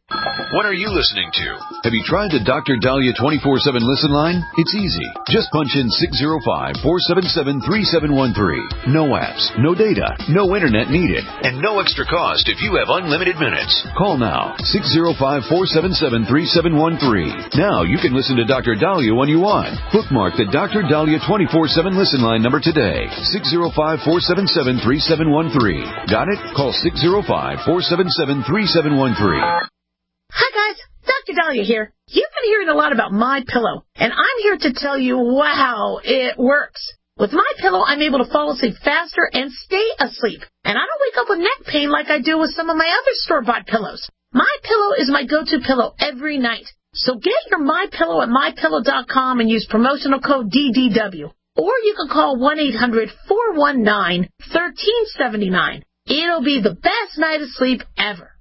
Speaker 18: What are you listening to?
Speaker 19: Have you tried the Doctor Dahlia twenty-four seven listen line? It's easy. Just punch in six zero five, four seven seven, three seven one three. No apps, no data, no internet needed.
Speaker 18: And no extra cost if you have unlimited minutes.
Speaker 19: Call now, six zero five, four seven seven, three seven one three. Now you can listen to Doctor Dahlia when you want. Bookmark the Doctor Dahlia twenty-four seven listen line number today. six zero five, four seven seven, three seven one three. Got it? Call six zero five, four seven seven, three seven one three.
Speaker 4: Hi guys, Doctor Dahlia here. You've been hearing a lot about MyPillow, and I'm here to tell you, wow, it works. With MyPillow, I'm able to fall asleep faster and stay asleep. And I don't wake up with neck pain like I do with some of my other store-bought pillows. MyPillow is my go-to pillow every night. So get your MyPillow at my pillow dot com and use promotional code D D W. Or you can call one eight hundred, four one nine, one three seven nine. It'll be the best night of sleep ever.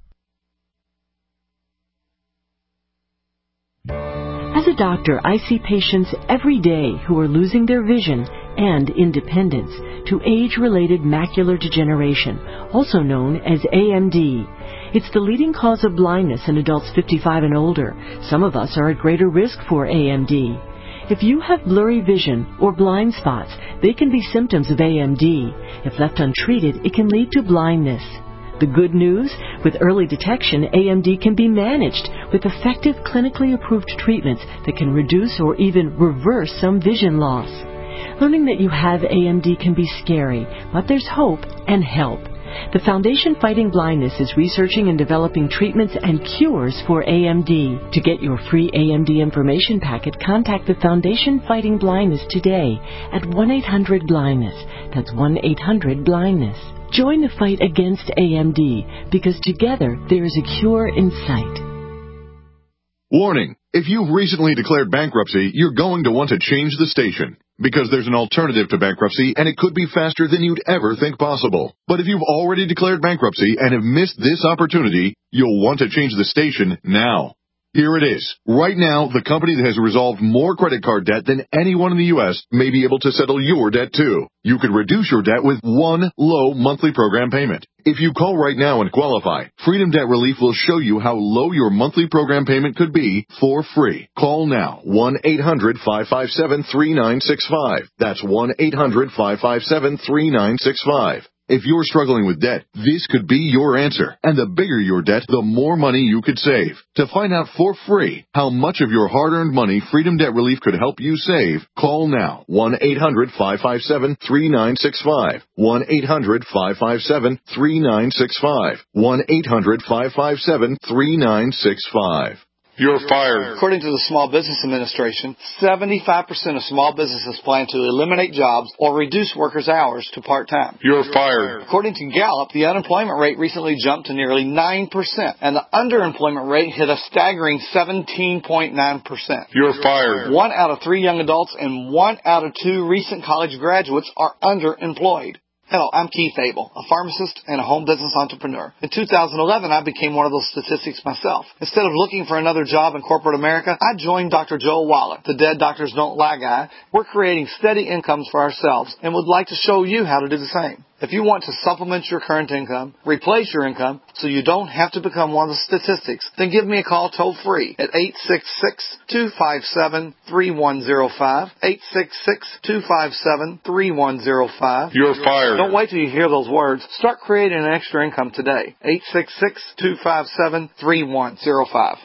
Speaker 20: As a doctor, I see patients every day who are losing their vision and independence to age-related macular degeneration, also known as A M D. It's the leading cause of blindness in adults fifty-five and older. Some of us are at greater risk for A M D. If you have blurry vision or blind spots, they can be symptoms of A M D. If left untreated, it can lead to blindness. The good news? With early detection, A M D can be managed with effective clinically approved treatments that can reduce or even reverse some vision loss. Learning that you have A M D can be scary, but there's hope and help. The Foundation Fighting Blindness is researching and developing treatments and cures for A M D. To get your free A M D information packet, contact the Foundation Fighting Blindness today at one eight hundred blindness. That's one eight hundred blindness. Join the fight against A M D, because together there is a cure in sight.
Speaker 21: Warning! If you've recently declared bankruptcy, you're going to want to change the station, because there's an alternative to bankruptcy, and it could be faster than you'd ever think possible. But if you've already declared bankruptcy and have missed this opportunity, you'll want to change the station now. Here it is. Right now, the company that has resolved more credit card debt than anyone in the U S may be able to settle your debt too. You could reduce your debt with one low monthly program payment. If you call right now and qualify, Freedom Debt Relief will show you how low your monthly program payment could be for free. Call now, one eight hundred, five five seven, three nine six five. That's one eight hundred, five five seven, three nine six five. If you're struggling with debt, this could be your answer. And the bigger your debt, the more money you could save. To find out for free how much of your hard-earned money Freedom Debt Relief could help you save, call now, one eight hundred, five five seven, three nine six five. one eight hundred, five five seven, three nine six five. one eight hundred, five five seven, three nine six five.
Speaker 22: You're fired. According to the Small Business Administration, seventy-five percent of small businesses plan to eliminate jobs or reduce workers' hours to part-time. You're fired. According to Gallup, the unemployment rate recently jumped to nearly nine percent, and the underemployment rate hit a staggering seventeen point nine percent. You're fired. One out of three young adults and one out of two recent college graduates are underemployed. Hello, I'm Keith Abel, a pharmacist and a home business entrepreneur. In two thousand eleven, I became one of those statistics myself. Instead of looking for another job in corporate America, I joined Doctor Joel Waller, the Dead Doctors Don't Lie guy. We're creating steady incomes for ourselves and would like to show you how to do the same. If you want to supplement your current income, replace your income, so you don't have to become one of the statistics, then give me a call toll-free at eight six six, two five seven, three one zero five, eight six six, two five seven, three one zero five. You're fired. Don't wait till you hear those words. Start creating an extra income today. eight six six, two five seven, three one zero five.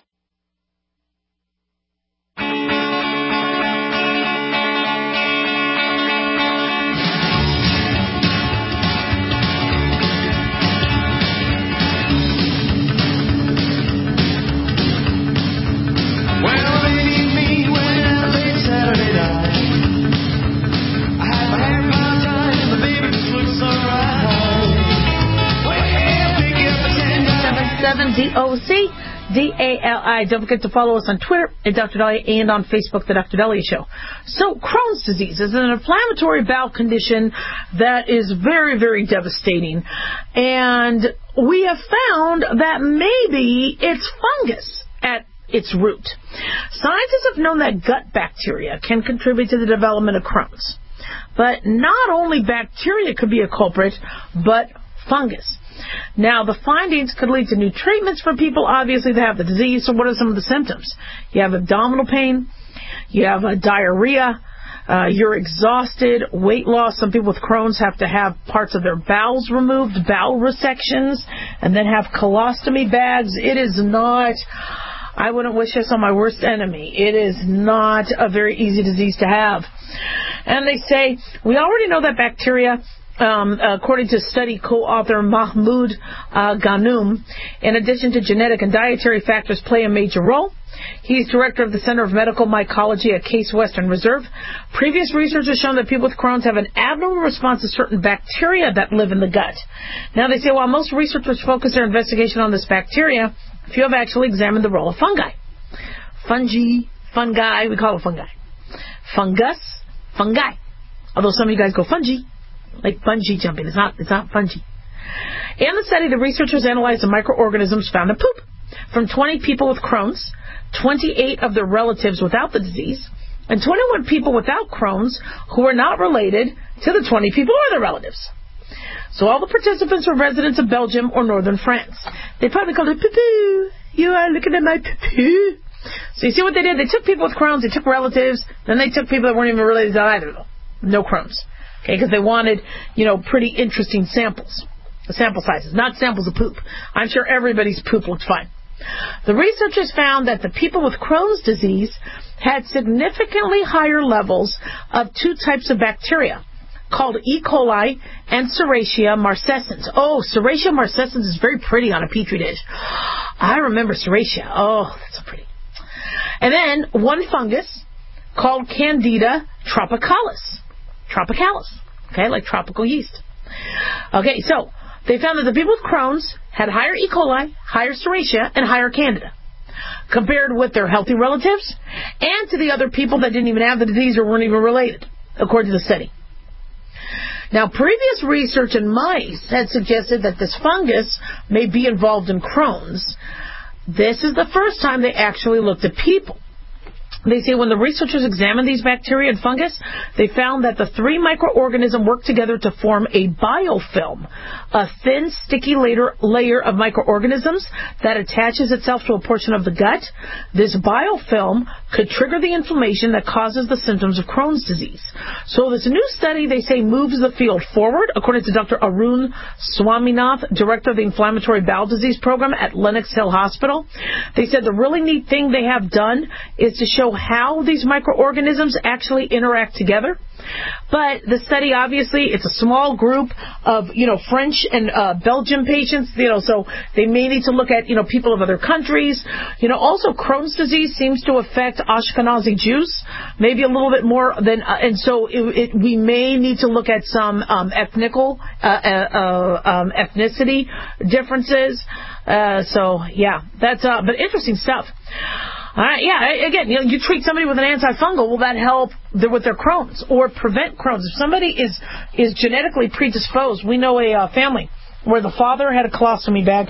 Speaker 4: D O C D A L I. Don't forget to follow us on Twitter at Doctor Dahlia and on Facebook, The Doctor Dahlia Show. So Crohn's disease is an inflammatory bowel condition that is very, very devastating. And we have found that maybe it's fungus at its root. Scientists have known that gut bacteria can contribute to the development of Crohn's. But not only bacteria could be a culprit, but fungus. Now, the findings could lead to new treatments for people, obviously, that have the disease. So what are some of the symptoms? You have abdominal pain. You have uh, diarrhea. Uh, you're exhausted, weight loss. Some people with Crohn's have to have parts of their bowels removed, bowel resections, and then have colostomy bags. It is not, I wouldn't wish this on my worst enemy. It is not a very easy disease to have. And they say, we already know that bacteria, Um, according to study co-author Mahmoud uh, Ghanum, in addition to genetic and dietary factors play a major role. He's director of the Center of Medical Mycology at Case Western Reserve. Previous research has shown that people with Crohn's have an abnormal response to certain bacteria that live in the gut. Now, they say while most researchers focus their investigation on this bacteria, few have actually examined the role of fungi. Fungi, fungi, we call it fungi. Fungus, fungi. Although some of you guys go fungi. Like bungee jumping. It's not, it's not fungi. In the study, the researchers analyzed the microorganisms found in poop from twenty people with Crohn's, twenty-eight of their relatives without the disease, and twenty-one people without Crohn's who were not related to the twenty people or their relatives. So all the participants were residents of Belgium or northern France. They probably called it poo-poo. You are looking at my poo-poo. So you see what they did? They took people with Crohn's, they took relatives, then they took people that weren't even related to either of them. No Crohn's. Okay, because they wanted, you know, pretty interesting samples, sample sizes, not samples of poop. I'm sure everybody's poop looked fine. The researchers found that the people with Crohn's disease had significantly higher levels of two types of bacteria called E. coli and Serratia marcescens. Oh, Serratia marcescens is very pretty on a Petri dish. I remember Serratia. Oh, that's so pretty. And then one fungus called Candida tropicalis. Tropicalis, okay, like tropical yeast. Okay, so they found that the people with Crohn's had higher E. coli, higher Serratia, and higher Candida compared with their healthy relatives and to the other people that didn't even have the disease or weren't even related, according to the study. Now, previous research in mice had suggested that this fungus may be involved in Crohn's. This is the first time they actually looked at people. They say when the researchers examined these bacteria and fungus, they found that the three microorganisms work together to form a biofilm, a thin, sticky layer, layer of microorganisms that attaches itself to a portion of the gut. This biofilm could trigger the inflammation that causes the symptoms of Crohn's disease. So this new study, they say, moves the field forward, according to Doctor Arun Swaminath, director of the Inflammatory Bowel Disease Program at Lenox Hill Hospital. They said the really neat thing they have done is to show how these microorganisms actually interact together. But the study, obviously, it's a small group of, you know, French and uh, Belgian patients, you know, so they may need to look at, you know, people of other countries. You know, also Crohn's disease seems to affect Ashkenazi Jews, maybe a little bit more than, uh, and so it, it, we may need to look at some um, ethnical, uh, uh, um, ethnicity differences. Uh, so, yeah, that's, uh, but interesting stuff. All right, yeah, again, you know, you treat somebody with an antifungal, will that help with their Crohn's or prevent Crohn's? If somebody is is genetically predisposed, we know a uh, family where the father had a colostomy bag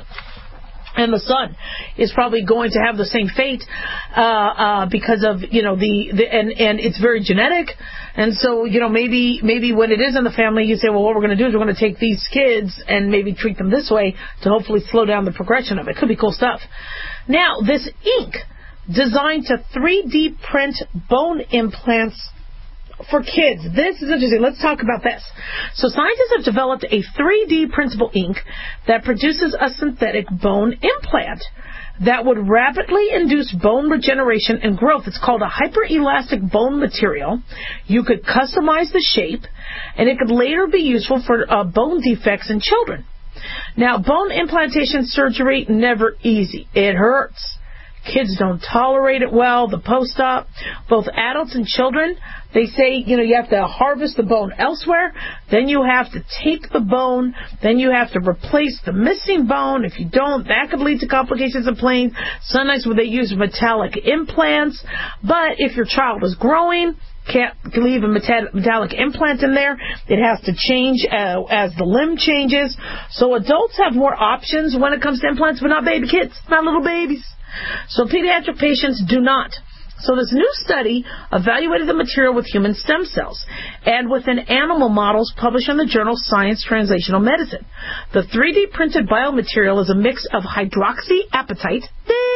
Speaker 4: and the son is probably going to have the same fate uh, uh, because of, you know, the, the and, and it's very genetic. And so, you know, maybe maybe when it is in the family, you say, well, what we're going to do is we're going to take these kids and maybe treat them this way to hopefully slow down the progression of it. Could be cool stuff. Now, this ink designed to three D print bone implants for kids. This is interesting. Let's talk about this. So scientists have developed a three D printable ink that produces a synthetic bone implant that would rapidly induce bone regeneration and growth. It's called a hyperelastic bone material. You could customize the shape, and it could later be useful for uh, bone defects in children. Now, bone implantation surgery, never easy. It hurts. Kids don't tolerate it well, the post-op. Both adults and children, they say, you know, you have to harvest the bone elsewhere, then you have to take the bone, then you have to replace the missing bone. If you don't, that could lead to complications of pain. Sometimes they use metallic implants, but if your child is growing, can't leave a metallic implant in there. It has to change uh, as the limb changes. So adults have more options when it comes to implants, but not baby kids, not little babies. So pediatric patients do not. So this new study evaluated the material with human stem cells and within animal models published in the journal Science Translational Medicine. The three D printed biomaterial is a mix of hydroxyapatite,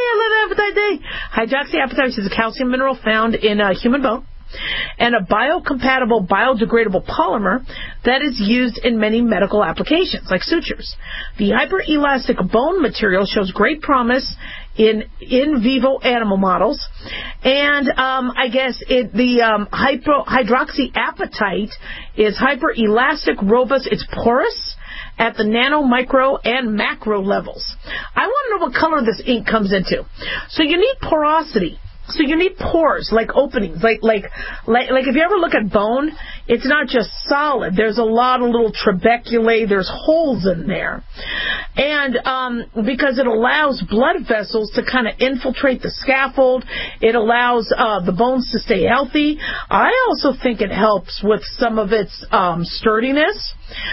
Speaker 4: hydroxyapatite is a calcium mineral found in a human bone, and a biocompatible, biodegradable polymer that is used in many medical applications, like sutures. The hyperelastic bone material shows great promise in in vivo animal models, and um, I guess it, the um, hypo, hydroxyapatite is hyperelastic, robust, it's porous at the nano, micro, and macro levels. I want to know what color this ink comes into. So you need porosity. So you need pores, like openings, like like like like if you ever look at bone, it's not just solid. There's a lot of little trabeculae. There's holes in there, and um, because it allows blood vessels to kind of infiltrate the scaffold, it allows uh, the bones to stay healthy. I also think it helps with some of its um, sturdiness.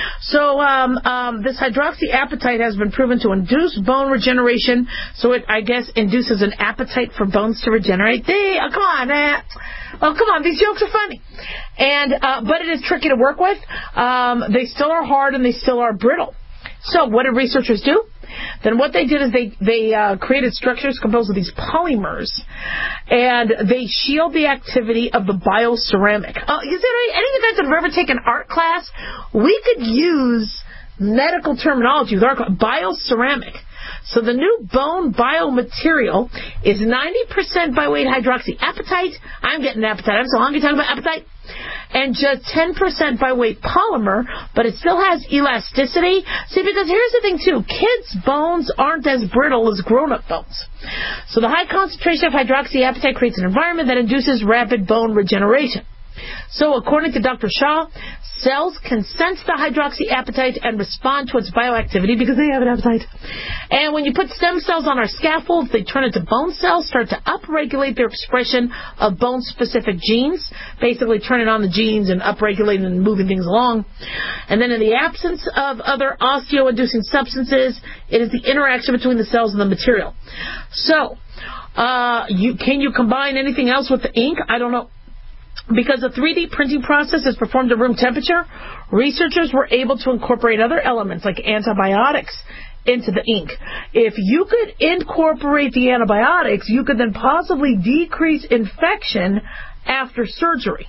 Speaker 4: So um, um, this hydroxyapatite has been proven to induce bone regeneration. So it, I guess, induces an appetite for bones to regenerate. They, oh, come on, man. Oh, come on. These jokes are funny. And uh, but it is tricky to work with. Um, they still are hard and they still are brittle. So what did researchers do? Then what they did is they, they uh, created structures composed of these polymers, and they shield the activity of the bioceramic. Oh, is there any, any of you guys that have ever taken art class? We could use medical terminology with art class. Bioceramic. So the new bone biomaterial is ninety percent by weight hydroxyapatite. I'm getting an appetite. I'm so hungry talking about appetite. And just ten percent by weight polymer, but it still has elasticity. See, because here's the thing, too. Kids' bones aren't as brittle as grown-up bones. So the high concentration of hydroxyapatite creates an environment that induces rapid bone regeneration. So according to Doctor Shah, cells can sense the hydroxyapatite and respond to its bioactivity because they have an appetite. And when you put stem cells on our scaffolds, they turn into bone cells, start to upregulate their expression of bone-specific genes, basically turning on the genes and upregulating and moving things along. And then in the absence of other osteo-inducing substances, it is the interaction between the cells and the material. So, uh, you, can you combine anything else with the ink? I don't know. Because the three D printing process is performed at room temperature, researchers were able to incorporate other elements like antibiotics into the ink. If you could incorporate the antibiotics, you could then possibly decrease infection after surgery.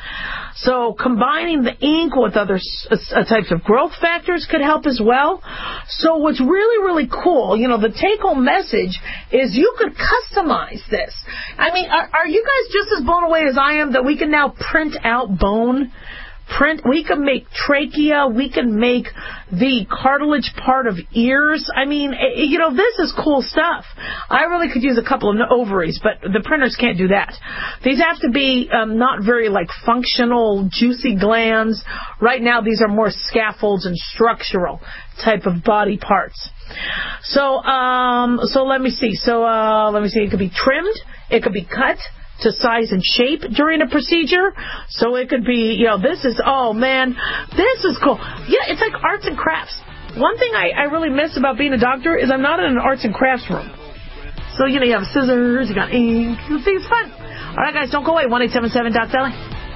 Speaker 4: So combining the ink with other uh, types of growth factors could help as well. So what's really, really cool, you know, the take-home message is you could customize this. I mean, are, are you guys just as blown away as I am that we can now print out bone? Print, we can make trachea, we can make the cartilage part of ears. I mean, you know, this is cool stuff. I really could use a couple of ovaries, but the printers can't do that. These have to be um, not very, like, functional, juicy glands. Right now, these are more scaffolds and structural type of body parts. So, um, so let me see. So, uh, let me see. It could be trimmed. It could be cut to size and shape during a procedure. So it could be, you know, this is, oh man, this is cool. Yeah, it's like arts and crafts. One thing I, I really miss about being a doctor is I'm not in an arts and crafts room. So, you know, you have scissors, you got ink. You see, it's fun. All right, guys, don't go away. one eight seven seven Doc Deli.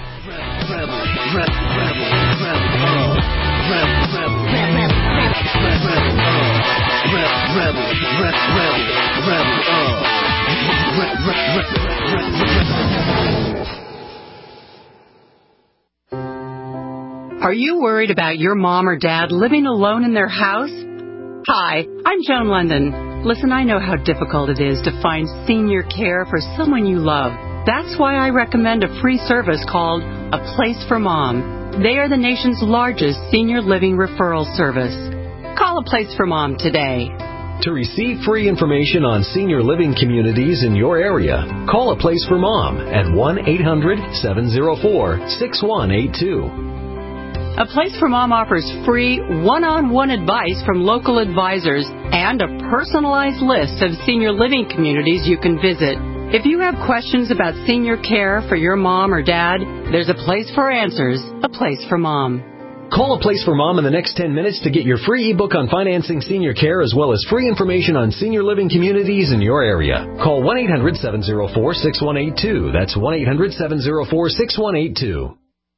Speaker 1: Are you worried about your mom or dad living alone in their house? Hi, I'm Joan London. Listen, I know how difficult it is to find senior care for someone you love. That's why I recommend a free service called A Place for Mom. They are the nation's largest senior living referral service. Call A Place for Mom today.
Speaker 6: To receive free information on senior living communities in your area, call A Place for Mom at one eight hundred seven oh four six one eight two.
Speaker 1: A Place for Mom offers free one-on-one advice from local advisors and a personalized list of senior living communities you can visit. If you have questions about senior care for your mom or dad, there's a place for answers, A Place for Mom.
Speaker 6: Call A Place for Mom in the next ten minutes to get your free ebook on financing senior care as well as free information on senior living communities in your area. Call one eight hundred seven oh four six one eight two. That's one eight hundred seven oh four six one eight two.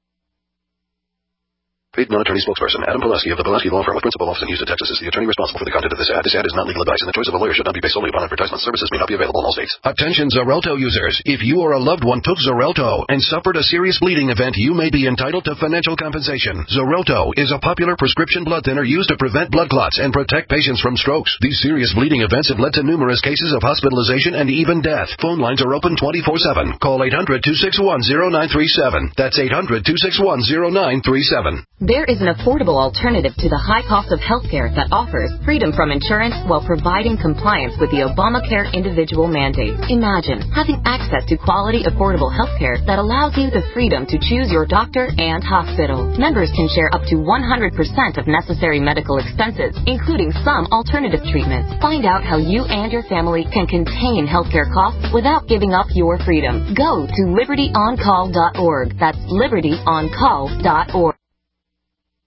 Speaker 15: Paid non-attorney spokesperson Adam Pulaski of the Pulaski Law Firm with principal office in Houston, Texas is the attorney responsible for the content of this ad. This ad is not legal advice, and the choice of a lawyer should not be based solely upon advertisement. Services may not be available in all states. Attention Xarelto users. If you or a loved one took Xarelto and suffered a serious bleeding event, you may be entitled to financial compensation. Xarelto is a popular prescription blood thinner used to prevent blood clots and protect patients from strokes. These serious bleeding events have led to numerous cases of hospitalization and even death. Phone lines are open twenty-four seven. Call eight hundred two six one oh nine three seven. That's eight hundred two six one oh nine three seven.
Speaker 2: There is an affordable alternative to the high cost of healthcare that offers freedom from insurance while providing compliance with the Obamacare individual mandate. Imagine having access to quality, affordable healthcare that allows you the freedom to choose your doctor and hospital. Members can share up to one hundred percent of necessary medical expenses, including some alternative treatments. Find out how you and your family can contain healthcare costs without giving up your freedom. Go to liberty on call dot org. That's liberty on call dot org.